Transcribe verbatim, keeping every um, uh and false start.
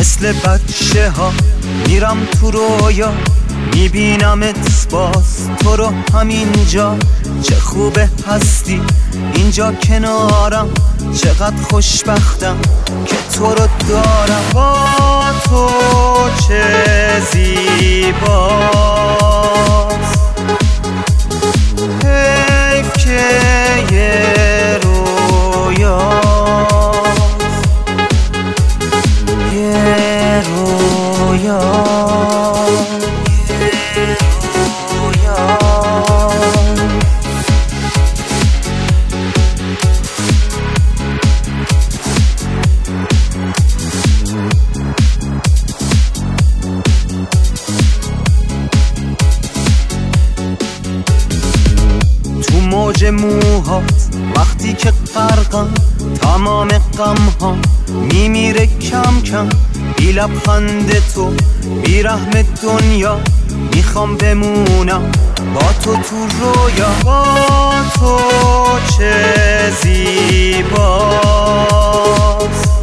مثل بچه ها میرم تو رویا، میبینمت باز تو رو همینجا. چه خوبه هستی اینجا کنارم، چقدر خوشبختم که تو رو دارم. با تو چه زیباست، حیف که یه رویاست، یه رویاست، یه رویاست. موج موهات وقتی که غرقم، تمام غم ها میمیره کم کم. بی لبخند تو بی رحم دنیا، میخوام بمونم با تو تو رویا. با تو چه زیباست،